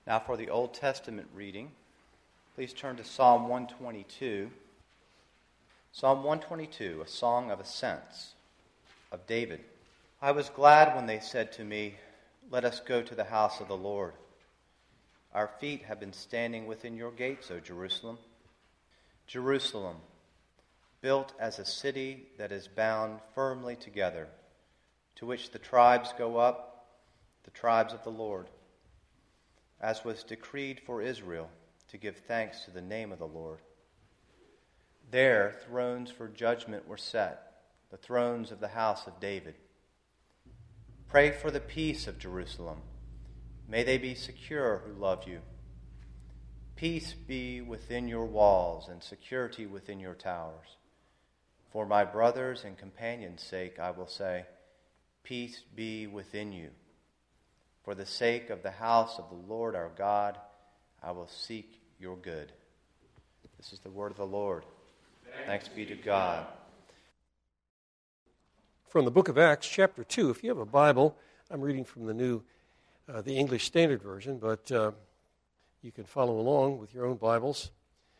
Now for the Old Testament reading, please turn to Psalm 122. Psalm 122, a song of ascents of David. I was glad when they said to me, "Let us go to the house of the Lord." Our feet have been standing within your gates, O Jerusalem. Jerusalem, built as a city that is bound firmly together, to which the tribes go up, the tribes of the Lord, as was decreed for Israel, to give thanks to the name of the Lord. There thrones for judgment were set, the thrones of the house of David. Pray for the peace of Jerusalem. May they be secure who love you. Peace be within your walls and security within your towers. For my brothers and companions' sake, I will say, peace be within you. For the sake of the house of the Lord our God, I will seek your good. This is the word of the Lord. Thanks be to God. From the book of Acts, chapter 2. If you have a Bible, I'm reading from the English Standard Version, but you can follow along with your own Bibles.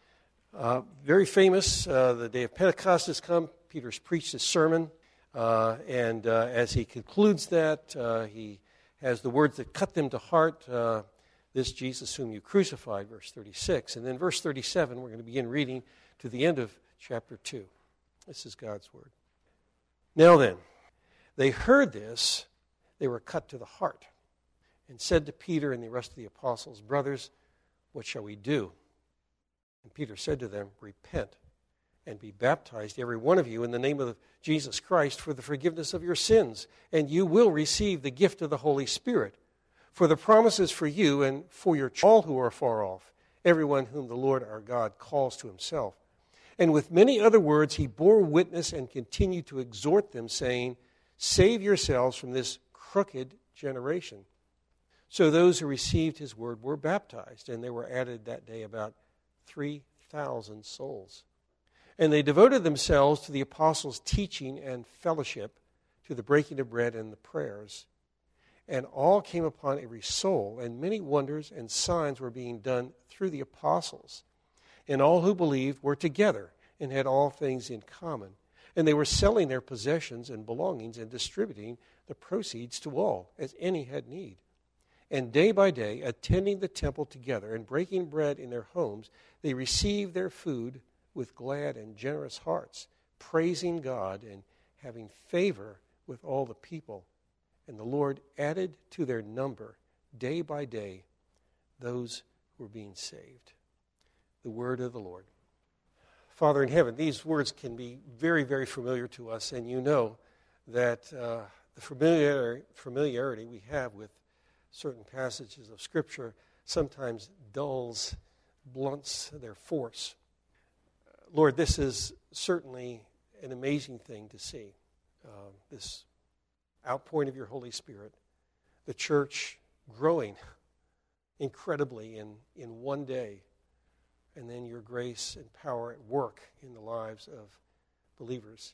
Very famous, the day of Pentecost has come. Peter's preached his sermon, and as he concludes that, he has the words that cut them to heart, this Jesus whom you crucified, verse 36. And then verse 37, we're going to begin reading to the end of chapter 2. This is God's word. Now then, they heard this, they were cut to the heart, and said to Peter and the rest of the apostles, "Brothers, what shall we do?" And Peter said to them, "Repent and be baptized, every one of you, in the name of Jesus Christ for the forgiveness of your sins, and you will receive the gift of the Holy Spirit. For the promise is for you and for your all who are far off, everyone whom the Lord our God calls to himself." And with many other words he bore witness and continued to exhort them, saying, "Save yourselves from this crooked generation." So those who received his word were baptized, and there were added that day about 3,000 souls. And they devoted themselves to the apostles' teaching and fellowship, to the breaking of bread and the prayers. And all came upon every soul, and many wonders and signs were being done through the apostles. And all who believed were together and had all things in common. And they were selling their possessions and belongings and distributing the proceeds to all, as any had need. And day by day, attending the temple together and breaking bread in their homes, they received their food with glad and generous hearts, praising God and having favor with all the people. And the Lord added to their number, day by day, those who were being saved. The word of the Lord. Father in heaven, these words can be very, very familiar to us, and you know that the familiarity we have with certain passages of Scripture sometimes dulls, blunts their force. Lord, this is certainly an amazing thing to see, this outpouring of your Holy Spirit, the church growing incredibly in one day, and then your grace and power at work in the lives of believers.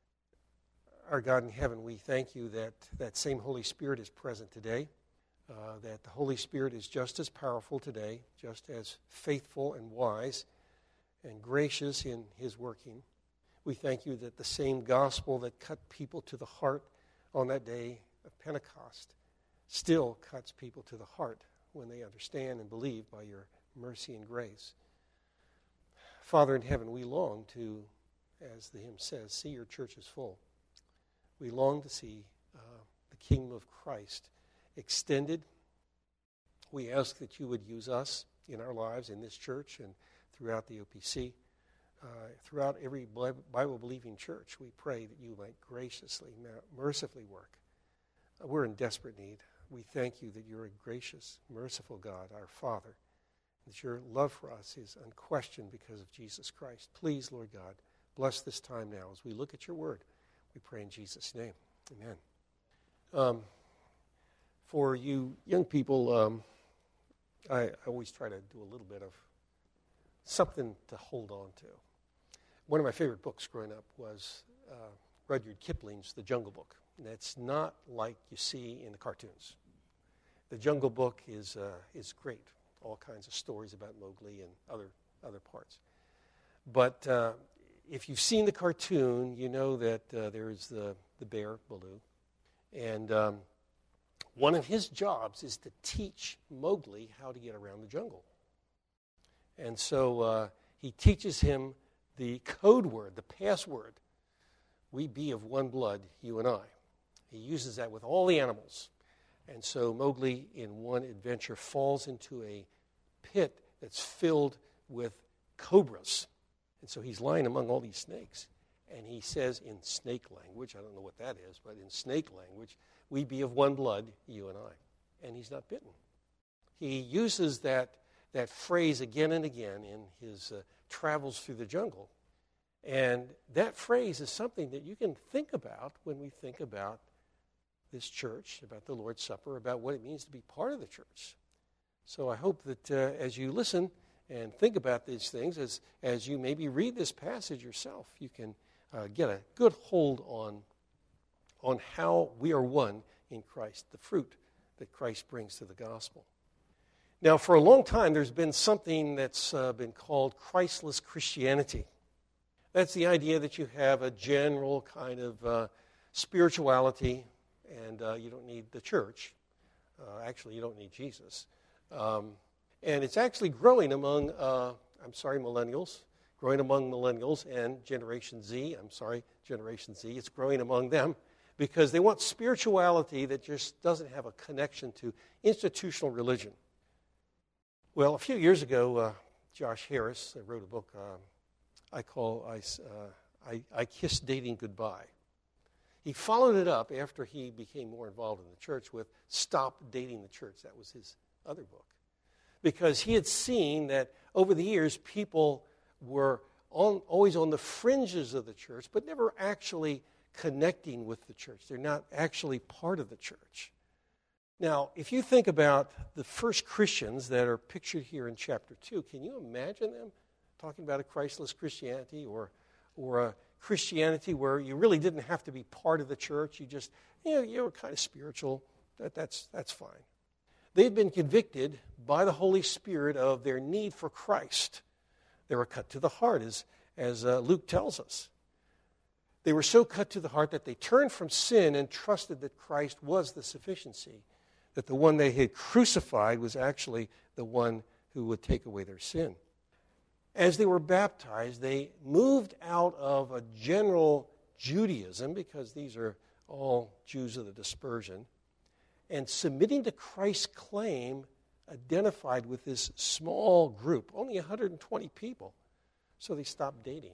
Our God in heaven, we thank you that that same Holy Spirit is present today, that the Holy Spirit is just as powerful today, just as faithful and wise and gracious in his working. We thank you that the same gospel that cut people to the heart on that day of Pentecost still cuts people to the heart when they understand and believe by your mercy and grace. Father in heaven, we long to, as the hymn says, see your churches full. We long to see the kingdom of Christ extended. We ask that you would use us in our lives in this church and throughout the OPC, throughout every Bible-believing church. We pray that you might graciously, mercifully work. We're in desperate need. We thank you that you're a gracious, merciful God, our Father, that your love for us is unquestioned because of Jesus Christ. Please, Lord God, bless this time now as we look at your word. We pray in Jesus' name. Amen. For you young people, I always try to do a little bit of something to hold on to. One of my favorite books growing up was Rudyard Kipling's The Jungle Book. And it's not like you see in the cartoons. The Jungle Book is great. all kinds of stories about Mowgli and other parts. But if you've seen the cartoon, you know that there's the bear, Baloo. And one of his jobs is to teach Mowgli how to get around the jungle. And so he teaches him the code word, the password, "We be of one blood, you and I." He uses that with all the animals. And so Mowgli, in one adventure, falls into a pit that's filled with cobras. And so he's lying among all these snakes. And he says in snake language, I don't know what that is, but in snake language, "We be of one blood, you and I." And he's not bitten. He uses that phrase again and again in his travels through the jungle. And that phrase is something that you can think about when we think about this church, about the Lord's Supper, about what it means to be part of the church. So I hope that as you listen and think about these things, as you maybe read this passage yourself, you can get a good hold on how we are one in Christ, the fruit that Christ brings to the gospel. Now, for a long time, there's been something that's been called Christless Christianity. That's the idea that you have a general kind of spirituality, and you don't need the church. Actually, you don't need Jesus. And it's actually growing among, millennials, growing among millennials and Generation Z. Generation Z. It's growing among them because they want spirituality that just doesn't have a connection to institutional religion. Well, a few years ago, Josh Harris wrote a book I Kissed Dating Goodbye. He followed it up after he became more involved in the church with Stop Dating the Church. That was his other book. Because he had seen that over the years, people were always on the fringes of the church, but never actually connecting with the church. They're not actually part of the church. Now, if you think about the first Christians that are pictured here in chapter 2, can you imagine them talking about a Christless Christianity or a Christianity where you really didn't have to be part of the church? You just, you were kind of spiritual. That's fine. They've been convicted by the Holy Spirit of their need for Christ. They were cut to the heart, as Luke tells us. They were so cut to the heart that they turned from sin and trusted that Christ was the sufficiency, that the one they had crucified was actually the one who would take away their sin. As they were baptized, they moved out of a general Judaism, because these are all Jews of the dispersion, and submitting to Christ's claim, identified with this small group, only 120 people. So they stopped dating.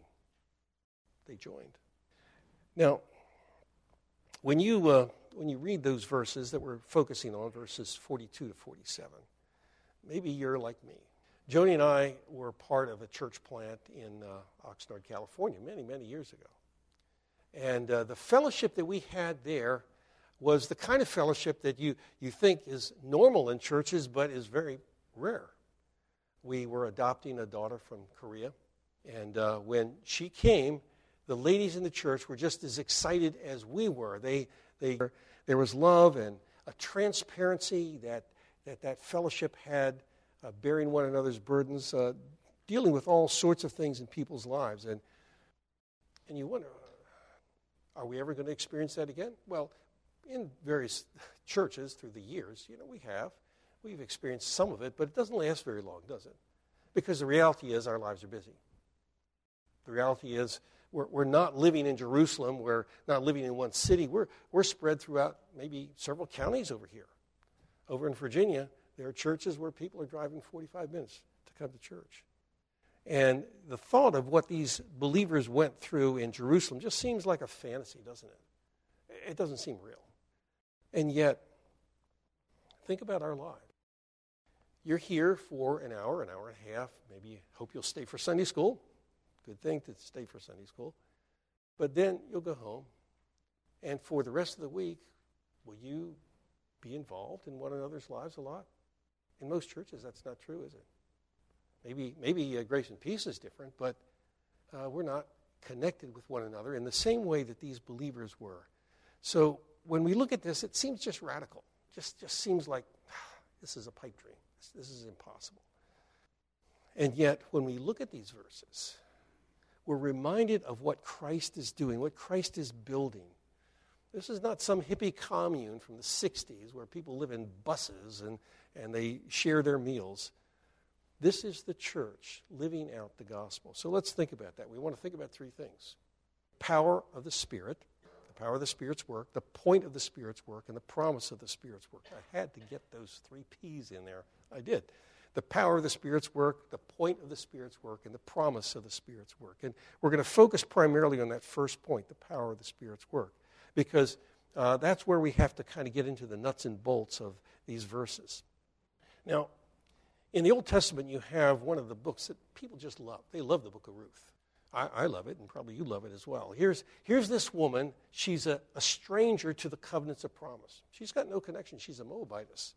They joined. Now, when you read those verses that we're focusing on, verses 42 to 47, maybe you're like me. Joni and I were part of a church plant in Oxnard, California, many, many years ago. And the fellowship that we had there was the kind of fellowship that you think is normal in churches, but is very rare. We were adopting a daughter from Korea, and when she came, the ladies in the church were just as excited as we were. There was love and a transparency that fellowship had, bearing one another's burdens, dealing with all sorts of things in people's lives. And you wonder, are we ever going to experience that again? Well, in various churches through the years, we've experienced some of it, but it doesn't last very long, does it? Because the reality is our lives are busy. The reality is we're not living in Jerusalem. We're not living in one city. We're spread throughout maybe several counties over here. Over in Virginia, there are churches where people are driving 45 minutes to come to church. And the thought of what these believers went through in Jerusalem just seems like a fantasy, doesn't it? It doesn't seem real. And yet, think about our lives. You're here for an hour and a half. Maybe you hope you'll stay for Sunday school. Good thing to stay for Sunday school. But then you'll go home. And for the rest of the week, will you be involved in one another's lives a lot? In most churches, that's not true, is it? Maybe Grace and Peace is different, but we're not connected with one another in the same way that these believers were. So when we look at this, it seems just radical. Just seems like this is a pipe dream. This is impossible. And yet, when we look at these verses, we're reminded of what Christ is doing, what Christ is building. This is not some hippie commune from the 60s where people live in buses and they share their meals. This is the church living out the gospel. So let's think about that. We want to think about three things. Power of the Spirit, the power of the Spirit's work, the point of the Spirit's work, and the promise of the Spirit's work. I had to get those three P's in there. I did. The power of the Spirit's work, the point of the Spirit's work, and the promise of the Spirit's work. And we're going to focus primarily on that first point, the power of the Spirit's work, because that's where we have to kind of get into the nuts and bolts of these verses. Now, in the Old Testament, you have one of the books that people just love. They love the book of Ruth. I love it, and probably you love it as well. Here's this woman. She's a stranger to the covenants of promise. She's got no connection. She's a Moabitess.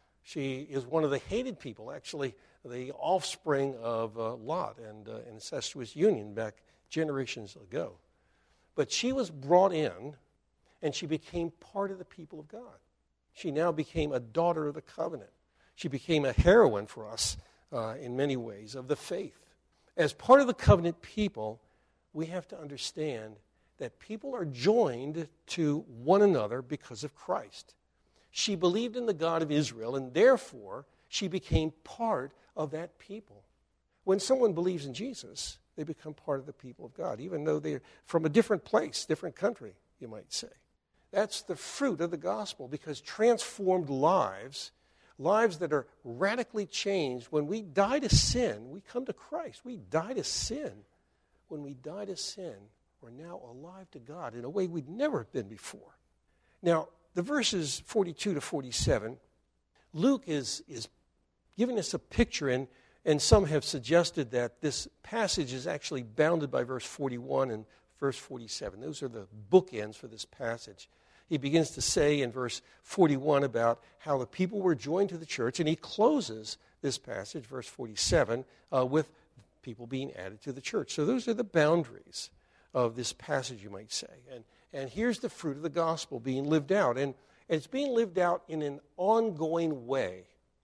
She is one of the hated people, actually, the offspring of Lot and an incestuous union back generations ago. But she was brought in, and she became part of the people of God. She now became a daughter of the covenant. She became a heroine for us in many ways of the faith. As part of the covenant people, we have to understand that people are joined to one another because of Christ. She believed in the God of Israel, and therefore she became part of that people. When someone believes in Jesus, they become part of the people of God, even though they're from a different place, different country, you might say. That's the fruit of the gospel, because transformed lives that are radically changed. When we die to sin, we come to Christ. We die to sin. When we die to sin, we're now alive to God in a way we'd never have been before. Now, the verses 42 to 47, Luke is giving us a picture, and some have suggested that this passage is actually bounded by verse 41 and verse 47. Those are the bookends for this passage. He begins to say in verse 41 about how the people were joined to the church, and he closes this passage, verse 47, with people being added to the church. So those are the boundaries of this passage, you might say. And here's the fruit of the gospel being lived out. And it's being lived out in an ongoing way.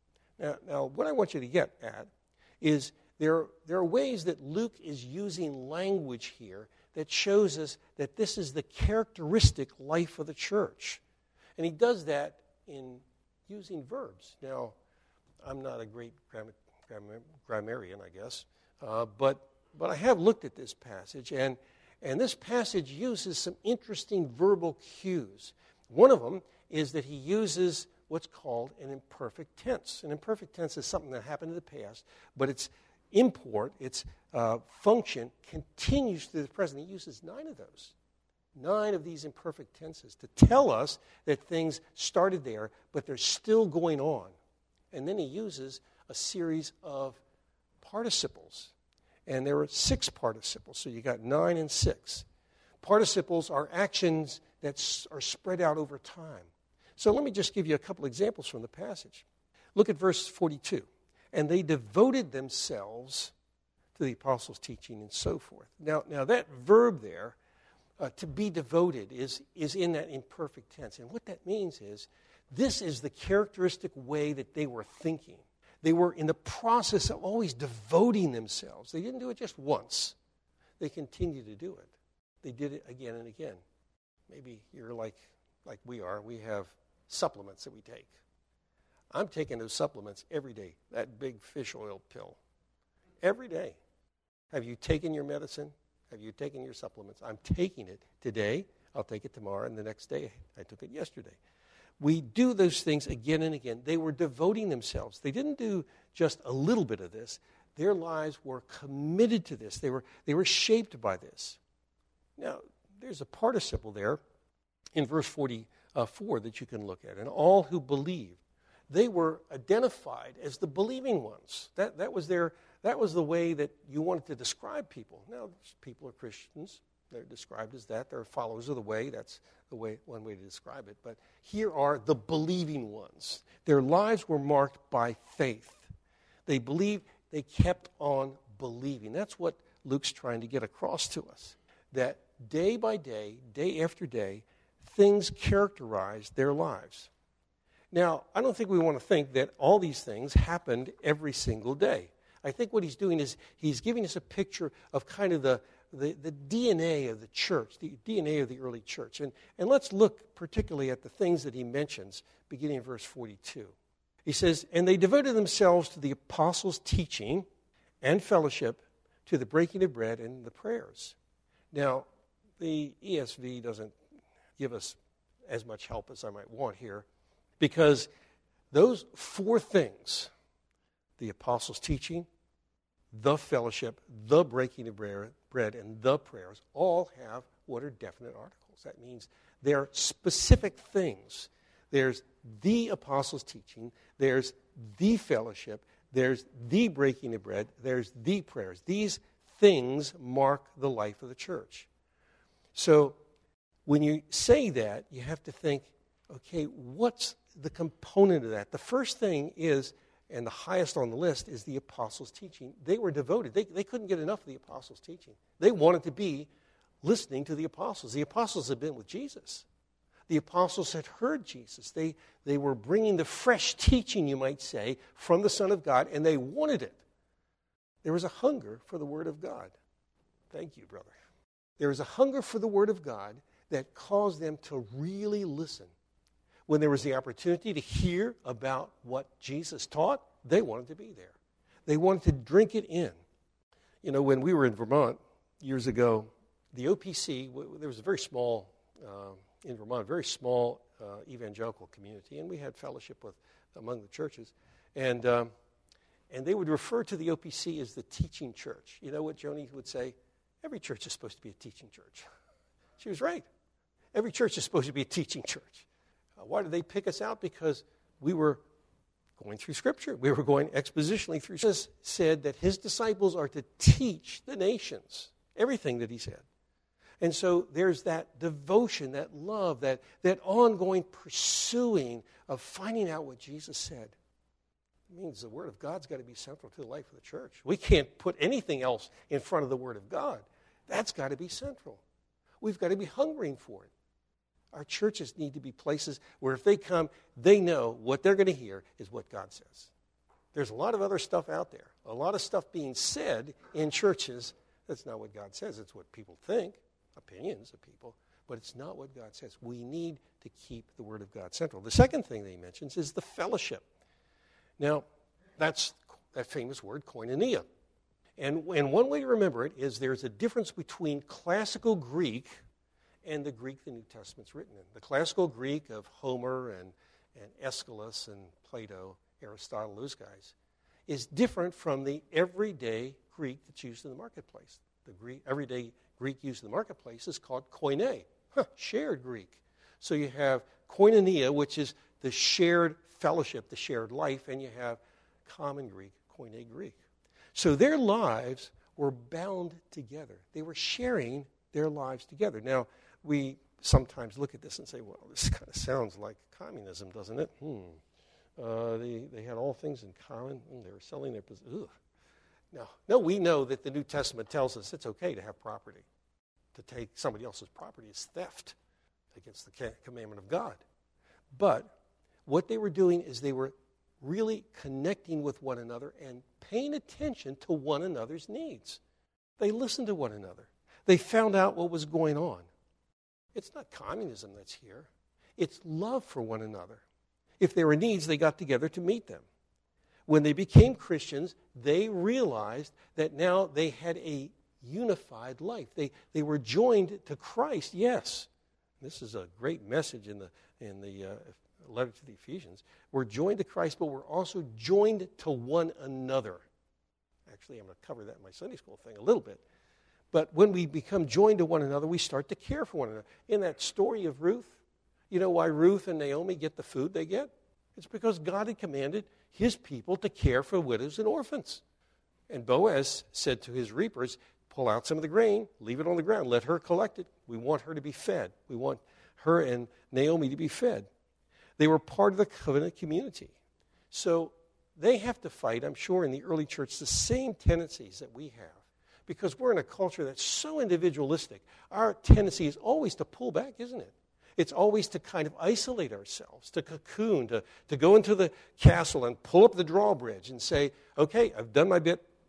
Now, what I want you to get at is there are ways that Luke is using language here that shows us that this is the characteristic life of the church. And he does that in using verbs. Now, I'm not a great grammarian, I guess, but I have looked at this passage, and this passage uses some interesting verbal cues. One of them is that he uses what's called an imperfect tense. An imperfect tense is something that happened in the past, but its import, its function, continues through the present. He uses 9 of those. 9 of these imperfect tenses to tell us that things started there, but they're still going on. And then he uses a series of participles. And there are 6 participles, so you got 9 and 6. Participles are actions that are spread out over time. So let me just give you a couple examples from the passage. Look at verse 42. And they devoted themselves to the apostles' teaching and so forth. Now that verb there, to be devoted, is in that imperfect tense. And what that means is this is the characteristic way that they were thinking. They were in the process of always devoting themselves. They didn't do it just once. They continued to do it. They did it again and again. Maybe you're like we are. We have supplements that we take. I'm taking those supplements every day, that big fish oil pill. Every day. Have you taken your medicine? Have you taken your supplements? I'm taking it today. I'll take it tomorrow, and the next day. I took it yesterday. We do those things again and again. They were devoting themselves. They didn't do just a little bit of this. Their lives were committed to this. They were shaped by this. Now, there's a participle there in verse 44 that you can look at. And all who believed, they were identified as the believing ones. That was the way that you wanted to describe people. Now, people are Christians. They're described as that. They're followers of the way. That's the way, one way to describe it. But here are the believing ones. Their lives were marked by faith. They believed. They kept on believing. That's what Luke's trying to get across to us. That day by day, day after day, things characterized their lives. Now, I don't think we want to think that all these things happened every single day. I think what he's doing is he's giving us a picture of kind of the DNA of the church, the DNA of the early church. And let's look particularly at the things that he mentions, beginning in verse 42. He says, "And they devoted themselves to the apostles' teaching and fellowship, to the breaking of bread and the prayers." Now, the ESV doesn't give us as much help as I might want here, because those four things, the apostles' teaching, the fellowship, the breaking of bread, and the prayers, all have what are definite articles. That means they're specific things. There's the apostles' teaching, there's the fellowship, there's the breaking of bread, there's the prayers. These things mark the life of the church. So when you say that, you have to think, okay, what's the component of that? The first thing is, and the highest on the list, is the apostles' teaching. They were devoted. They couldn't get enough of the apostles' teaching. They wanted to be listening to the apostles. The apostles had been with Jesus. The apostles had heard Jesus. They were bringing the fresh teaching, you might say, from the Son of God, and they wanted it. There was a hunger for the Word of God. Thank you, brother. There was a hunger for the Word of God that caused them to really listen. When there was the opportunity to hear about what Jesus taught, they wanted to be there. They wanted to drink it in. You know, when we were in Vermont years ago, the OPC, there was a very small, in Vermont, very small evangelical community, and we had fellowship among the churches. And they would refer to the OPC as the teaching church. You know what Joni would say? Every church is supposed to be a teaching church. She was right. Every church is supposed to be a teaching church. Why did they pick us out? Because we were going through Scripture. We were going expositionally through. Jesus said that his disciples are to teach the nations everything that he said. And so there's that devotion, that love, that ongoing pursuing of finding out what Jesus said. It means the Word of God's got to be central to the life of the church. We can't put anything else in front of the Word of God. That's got to be central. We've got to be hungering for it. Our churches need to be places where if they come, they know what they're going to hear is what God says. There's a lot of other stuff out there, a lot of stuff being said in churches. That's not what God says. It's what people think, opinions of people, but it's not what God says. We need to keep the Word of God central. The second thing that he mentions is the fellowship. Now, that's that famous word, koinonia. And one way to remember it is there's a difference between classical Greek and the Greek the New Testament's written in. The classical Greek of Homer and Aeschylus and Plato, Aristotle, those guys, is different from the everyday Greek that's used in the marketplace. The everyday Greek used in the marketplace is called koine, shared Greek. So you have koinonia, which is the shared fellowship, the shared life, and you have common Greek, koine Greek. So their lives were bound together. They were sharing their lives together. Now, we sometimes look at this and say, well, this kind of sounds like communism, doesn't it? They had all things in common. They were selling their possessions. No, we know that the New Testament tells us it's okay to have property. To take somebody else's property is theft against the commandment of God. But what they were doing is they were really connecting with one another and paying attention to one another's needs. They listened to one another. They found out what was going on. It's not communism that's here. It's love for one another. If there were needs, they got together to meet them. When they became Christians, they realized that now they had a unified life. They were joined to Christ, yes. This is a great message in the letter to the Ephesians. We're joined to Christ, but we're also joined to one another. Actually, I'm going to cover that in my Sunday school thing a little bit. But when we become joined to one another, we start to care for one another. In that story of Ruth, you know why Ruth and Naomi get the food they get? It's because God had commanded his people to care for widows and orphans. And Boaz said to his reapers, pull out some of the grain, leave it on the ground, let her collect it. We want her to be fed. We want her and Naomi to be fed. They were part of the covenant community. So they have to fight, I'm sure, in the early church, the same tendencies that we have. Because we're in a culture that's so individualistic. Our tendency is always to pull back, isn't it? It's always to kind of isolate ourselves, to cocoon, to go into the castle and pull up the drawbridge and say, okay, I've done my bit,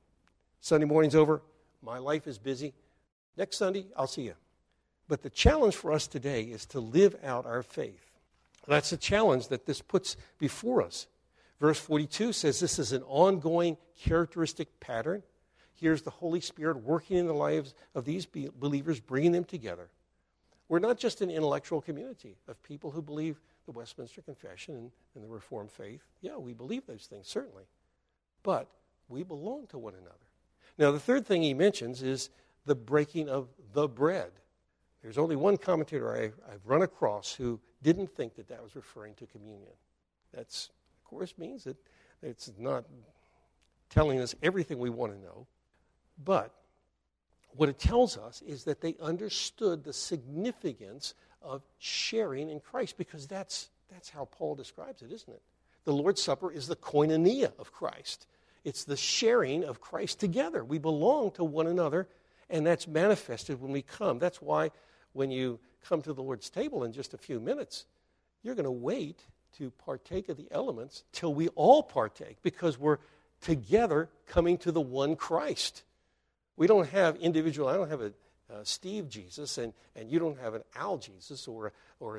Sunday morning's over. My life is busy. Next Sunday, I'll see you. But the challenge for us today is to live out our faith. That's a challenge that this puts before us. Verse 42 says this is an ongoing characteristic pattern. Here's the Holy Spirit working in the lives of these believers, bringing them together. We're not just an intellectual community of people who believe the Westminster Confession and the Reformed faith. Yeah, we believe those things, certainly. But we belong to one another. Now, the third thing he mentions is the breaking of the bread. There's only one commentator I've run across who didn't think that that was referring to communion. That's, of course, means that it's not telling us everything we want to know. But what it tells us is that they understood the significance of sharing in Christ, because that's how Paul describes it, isn't it? The Lord's Supper is the koinonia of Christ. It's the sharing of Christ together. We belong to one another, and that's manifested when we come. That's why when you come to the Lord's table in just a few minutes, you're going to wait to partake of the elements till we all partake, because we're together coming to the one Christ. We don't have individual, I don't have a Steve Jesus, and you don't have an Al Jesus or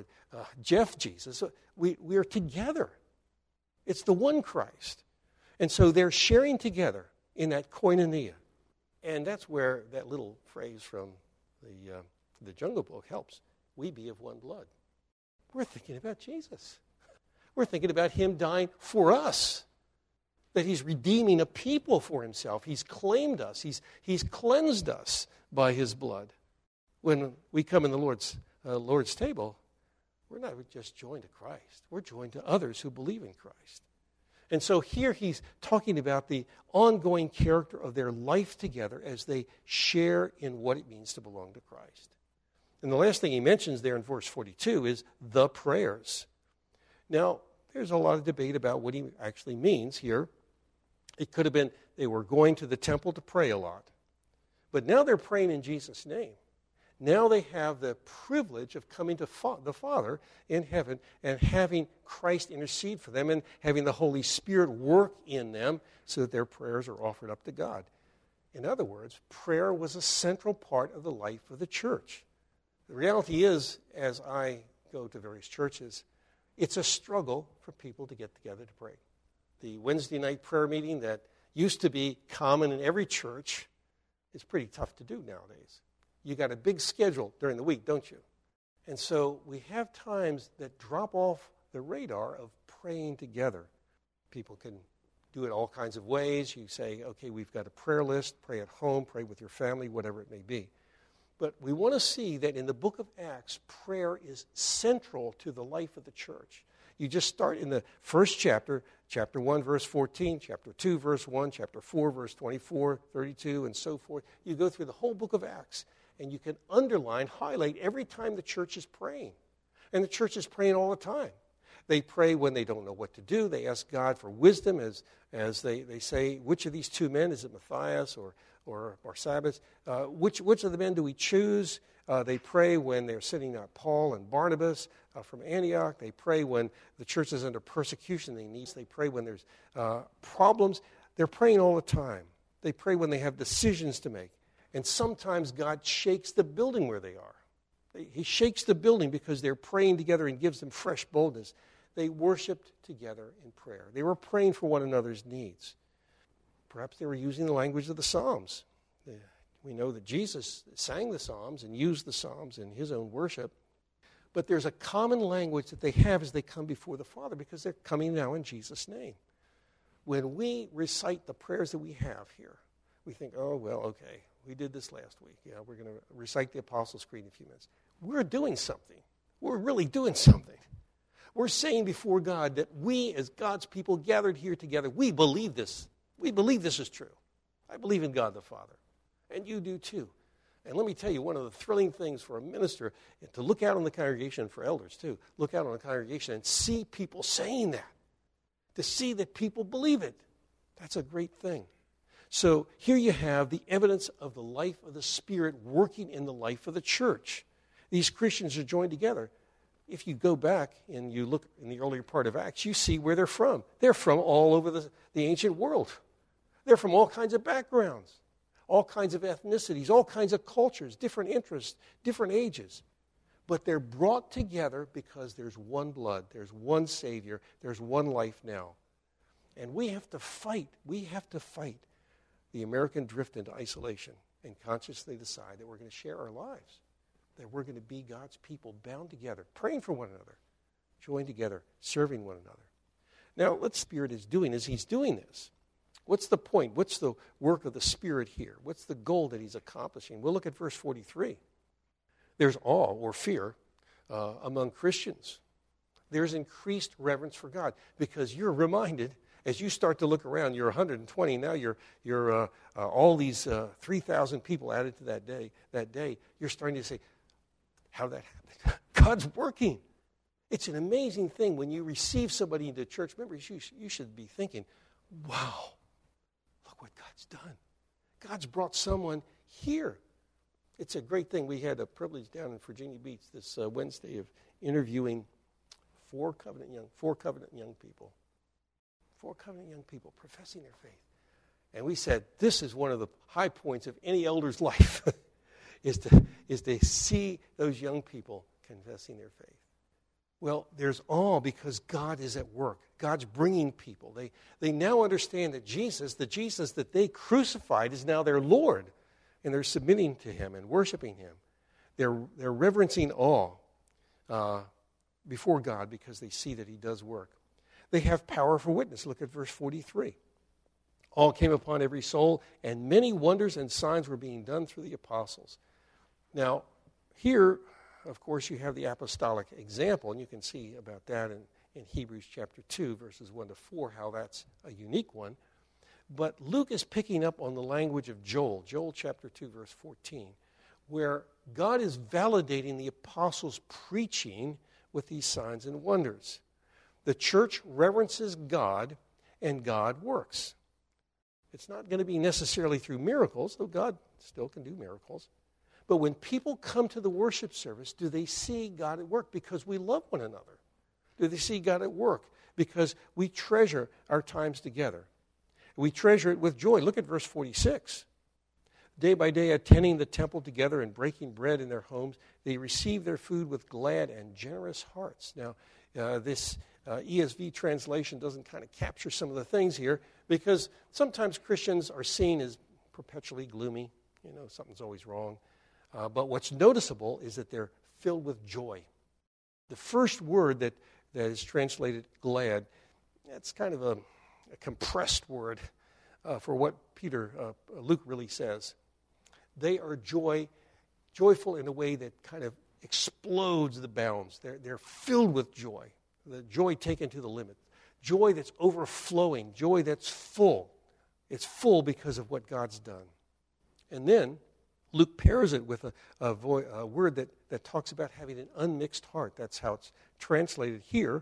Jeff Jesus. We are together. It's the one Christ. And so they're sharing together in that koinonia. And that's where that little phrase from the Jungle Book helps. We be of one blood. We're thinking about Jesus. We're thinking about him dying for us. That he's redeeming a people for himself. He's claimed us. He's cleansed us by his blood. When we come in the Lord's table, we're not just joined to Christ. We're joined to others who believe in Christ. And so here he's talking about the ongoing character of their life together as they share in what it means to belong to Christ. And the last thing he mentions there in verse 42 is the prayers. Now, there's a lot of debate about what he actually means here. It could have been they were going to the temple to pray a lot. But now they're praying in Jesus' name. Now they have the privilege of coming to the Father in heaven and having Christ intercede for them and having the Holy Spirit work in them so that their prayers are offered up to God. In other words, prayer was a central part of the life of the church. The reality is, as I go to various churches, it's a struggle for people to get together to pray. The Wednesday night prayer meeting that used to be common in every church is pretty tough to do nowadays. You got a big schedule during the week, don't you? And so we have times that drop off the radar of praying together. People can do it all kinds of ways. You say, okay, we've got a prayer list, pray at home, pray with your family, whatever it may be. But we want to see that in the book of Acts, prayer is central to the life of the church. You just start in the first chapter, chapter 1, verse 14, chapter 2, verse 1, chapter 4, verse 24, 32, and so forth. You go through the whole book of Acts, and you can underline, highlight every time the church is praying. And the church is praying all the time. They pray when they don't know what to do. They ask God for wisdom as they say, which of these two men, is it Matthias or Barsabbas? Which of the men do we choose? They pray when they're sending out Paul and Barnabas from Antioch. They pray when the church is under persecution. They pray when there's problems. They're praying all the time. They pray when they have decisions to make. And sometimes God shakes the building where they are. He shakes the building because they're praying together and gives them fresh boldness. They worshiped together in prayer. They were praying for one another's needs. Perhaps they were using the language of the Psalms. We know that Jesus sang the Psalms and used the Psalms in his own worship. But there's a common language that they have as they come before the Father because they're coming now in Jesus' name. When we recite the prayers that we have here, we think, oh, well, okay, we did this last week. Yeah, we're going to recite the Apostles' Creed in a few minutes. We're doing something. We're really doing something. We're saying before God that we, as God's people gathered here together, we believe this. We believe this is true. I believe in God the Father. And you do too. And let me tell you, one of the thrilling things for a minister is to look out on the congregation, and for elders too, look out on the congregation and see people saying that. To see that people believe it. That's a great thing. So here you have the evidence of the life of the Spirit working in the life of the church. These Christians are joined together. If you go back and you look in the earlier part of Acts, you see where they're from. They're from all over the ancient world. They're from all kinds of backgrounds. all kinds of ethnicities, all kinds of cultures, different interests, different ages. But they're brought together because there's one blood, there's one Savior, there's one life now. And we have to fight. We have to fight the American drift into isolation and consciously decide that we're going to share our lives, that we're going to be God's people bound together, praying for one another, joined together, serving one another. Now, what the Spirit is doing is He's doing this. What's the point? What's the work of the Spirit here? What's the goal that He's accomplishing? We'll look at verse 43. There's awe or fear among Christians. There's increased reverence for God because you're reminded as you start to look around. You're 120 now. You're all these 3,000 people added to that day. You're starting to say, "How did that happen?" God's working. It's an amazing thing when you receive somebody into church. Remember, you should be thinking, "Wow, look what God's done. God's brought someone here." It's a great thing. We had a privilege down in Virginia Beach this Wednesday of interviewing four covenant young people. 4 covenant young people professing their faith. And we said, this is one of the high points of any elder's life, is to see those young people confessing their faith. Well, there's awe because God is at work. God's bringing people. They now understand that the Jesus that they crucified is now their Lord. And they're submitting to Him and worshiping Him. They're reverencing awe before God because they see that He does work. They have power for witness. Look at verse 43. All came upon every soul, and many wonders and signs were being done through the apostles. Now, here, of course, you have the apostolic example, and you can see about that in Hebrews chapter 2, verses 1 to 4, how that's a unique one. But Luke is picking up on the language of Joel chapter 2, verse 14, where God is validating the apostles' preaching with these signs and wonders. The church reverences God, and God works. It's not going to be necessarily through miracles, though God still can do miracles. But when people come to the worship service, do they see God at work because we love one another? Do they see God at work because we treasure our times together? We treasure it with joy. Look at verse 46. Day by day, attending the temple together and breaking bread in their homes, they received their food with glad and generous hearts. Now, this ESV translation doesn't kind of capture some of the things here because sometimes Christians are seen as perpetually gloomy. Something's always wrong. But what's noticeable is that they're filled with joy. The first word that is translated glad, that's kind of a compressed word for what Luke really says. They are joyful in a way that kind of explodes the bounds. They're filled with joy, the joy taken to the limit, joy that's overflowing, joy that's full. It's full because of what God's done. And then Luke pairs it with a word that talks about having an unmixed heart. That's how it's translated here.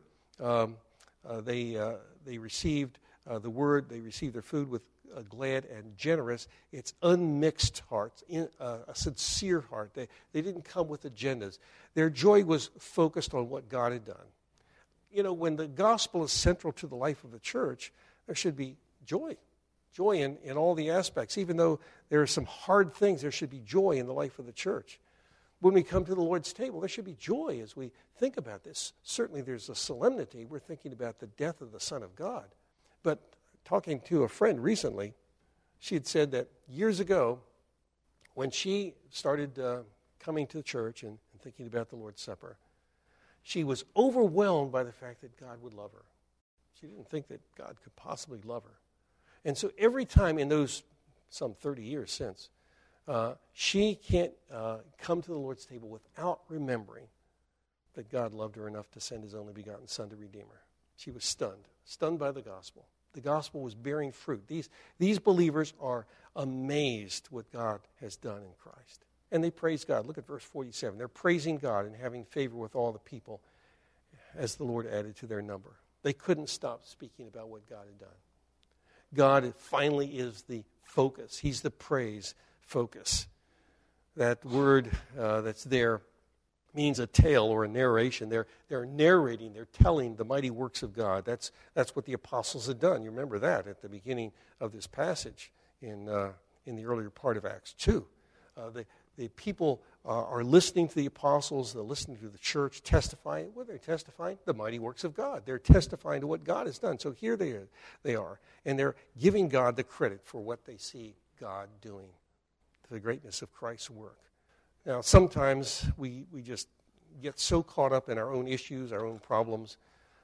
They received the word, they received their food with glad and generous. It's unmixed hearts, a sincere heart. They didn't come with agendas. Their joy was focused on what God had done. When the gospel is central to the life of the church, there should be joy. Joy in all the aspects. Even though there are some hard things, there should be joy in the life of the church. When we come to the Lord's table, there should be joy as we think about this. Certainly there's a solemnity. We're thinking about the death of the Son of God. But talking to a friend recently, she had said that years ago, when she started coming to church and thinking about the Lord's Supper, she was overwhelmed by the fact that God would love her. She didn't think that God could possibly love her. And so every time in those some 30 years since, she can't come to the Lord's table without remembering that God loved her enough to send His only begotten Son to redeem her. She was stunned by the gospel. The gospel was bearing fruit. These believers are amazed what God has done in Christ. And they praise God. Look at verse 47. They're praising God and having favor with all the people as the Lord added to their number. They couldn't stop speaking about what God had done. God finally is the focus. He's the praise focus. That word that's there means a tale or a narration. They're narrating, they're telling the mighty works of God. That's what the apostles had done. You remember that at the beginning of this passage in in the earlier part of Acts 2. The people are listening to the apostles, they're listening to the church, testifying. What are they testifying? The mighty works of God. They're testifying to what God has done. So here they are, and they're giving God the credit for what they see God doing, to the greatness of Christ's work. Now, sometimes we just get so caught up in our own issues, our own problems.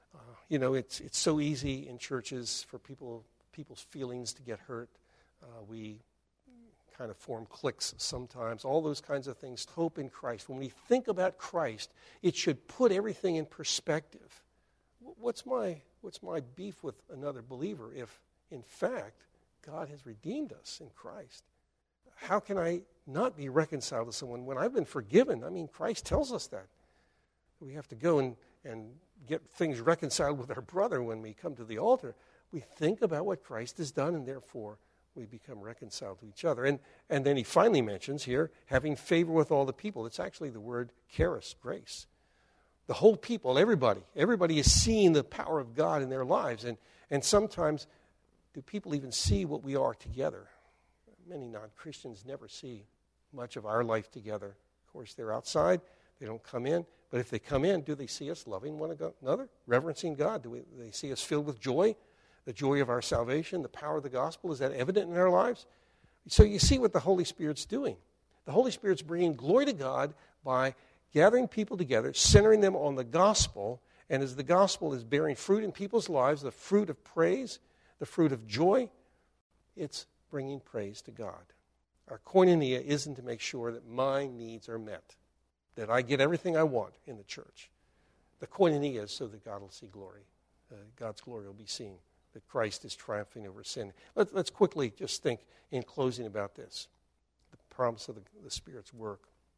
It's so easy in churches for people's feelings to get hurt. We kind of form cliques sometimes, all those kinds of things. Hope in Christ. When we think about Christ, it should put everything in perspective. What's my beef with another believer if, in fact, God has redeemed us in Christ? How can I not be reconciled to someone when I've been forgiven? I mean, Christ tells us that. We have to go and get things reconciled with our brother when we come to the altar. We think about what Christ has done, and therefore we become reconciled to each other. And then he finally mentions here, having favor with all the people. It's actually the word charis, grace. The whole people, everybody is seeing the power of God in their lives. And sometimes, do people even see what we are together? Many non-Christians never see much of our life together. Of course, they're outside. They don't come in. But if they come in, do they see us loving one another, reverencing God? Do they see us filled with joy? The joy of our salvation, the power of the gospel, is that evident in our lives? So you see what the Holy Spirit's doing. The Holy Spirit's bringing glory to God by gathering people together, centering them on the gospel, and as the gospel is bearing fruit in people's lives, the fruit of praise, the fruit of joy, it's bringing praise to God. Our koinonia isn't to make sure that my needs are met, that I get everything I want in the church. The koinonia is so that God will see glory. God's glory will be seen, that Christ is triumphing over sin. Let's quickly just think in closing about this, the promise of the Spirit's work.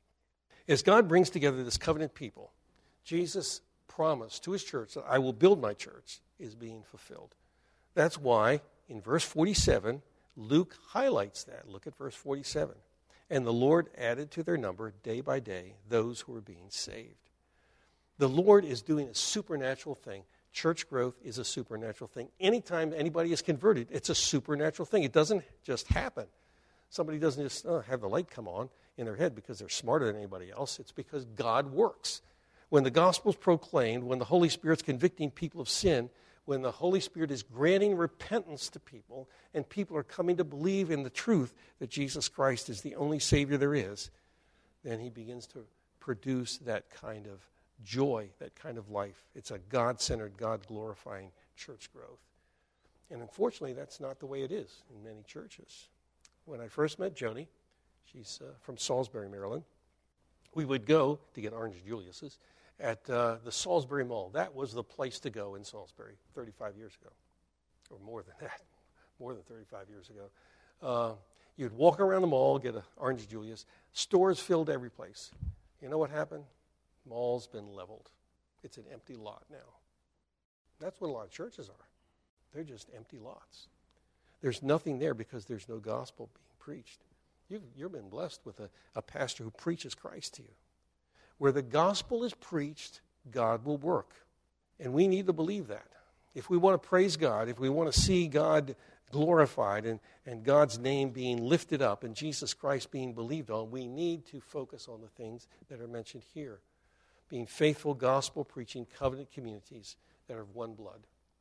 As God brings together this covenant people, Jesus' promise to his church that I will build my church is being fulfilled. That's why in verse 47, Luke highlights that. Look at verse 47. And the Lord added to their number day by day those who were being saved. The Lord is doing a supernatural thing. Church growth is a supernatural thing. Anytime anybody is converted, it's a supernatural thing. It doesn't just happen. Somebody doesn't just have the light come on in their head because they're smarter than anybody else. It's because God works. When the gospel is proclaimed, when the Holy Spirit's convicting people of sin, when the Holy Spirit is granting repentance to people, and people are coming to believe in the truth that Jesus Christ is the only Savior there is, then he begins to produce that kind of joy, that kind of life. It's a God-centered, God-glorifying church growth. And unfortunately, that's not the way it is in many churches. When I first met Joni, she's from Salisbury, Maryland, we would go to get Orange Julius's at the Salisbury Mall. That was the place to go in Salisbury 35 years ago, or more than that, more than 35 years ago. You'd walk around the mall, get an Orange Julius. Stores filled every place. You know what happened? Mall's been leveled. It's an empty lot now. That's what a lot of churches are. They're just empty lots. There's nothing there because there's no gospel being preached. You've been blessed with a pastor who preaches Christ to you. Where the gospel is preached, God will work. And we need to believe that. If we want to praise God, if we want to see God glorified and God's name being lifted up and Jesus Christ being believed on, we need to focus on the things that are mentioned here. Being faithful, gospel-preaching, covenant communities that are of one blood.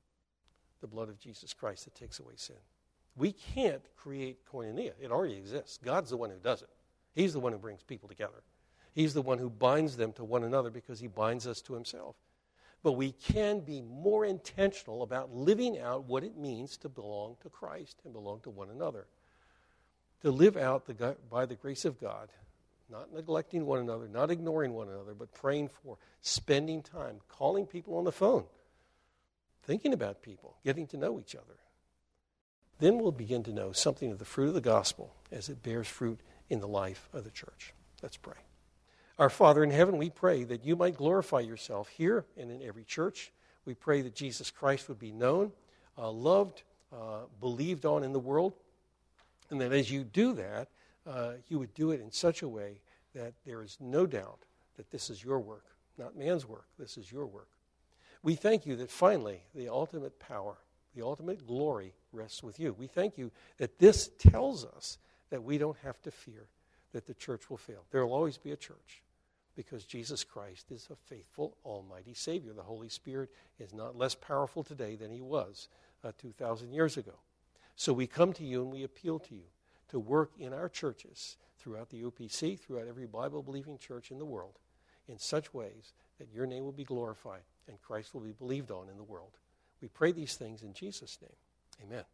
The blood of Jesus Christ that takes away sin. We can't create koinonia. It already exists. God's the one who does it. He's the one who brings people together. He's the one who binds them to one another because he binds us to himself. But we can be more intentional about living out what it means to belong to Christ and belong to one another. To live out by the grace of God, not neglecting one another, not ignoring one another, but praying for, spending time, calling people on the phone, thinking about people, getting to know each other. Then we'll begin to know something of the fruit of the gospel as it bears fruit in the life of the church. Let's pray. Our Father in heaven, we pray that you might glorify yourself here and in every church. We pray that Jesus Christ would be known, loved, believed on in the world, and that as you do that, you would do it in such a way that there is no doubt that this is your work, not man's work. This is your work. We thank you that finally the ultimate power, the ultimate glory rests with you. We thank you that this tells us that we don't have to fear that the church will fail. There will always be a church because Jesus Christ is a faithful, almighty Savior. The Holy Spirit is not less powerful today than he was 2,000 years ago. So we come to you and we appeal to you to work in our churches throughout the OPC, throughout every Bible-believing church in the world, in such ways that your name will be glorified and Christ will be believed on in the world. We pray these things in Jesus' name. Amen.